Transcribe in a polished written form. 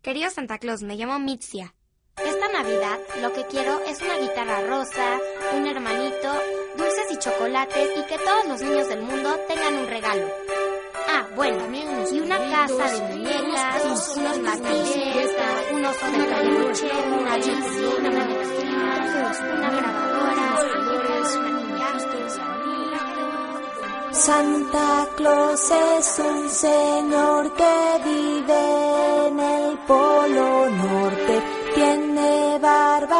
Querido Santa Claus, me llamo Mitzia. Esta Navidad lo que quiero es una guitarra rosa, un hermanito, dulces y chocolates y que todos los niños del mundo tengan un regalo. Ah, bueno, y una casa de muñecas, unos martillos, un oso de peluche, una bici, una grabadora, Santa Claus es un señor que vive en el Polo Norte, tiene barba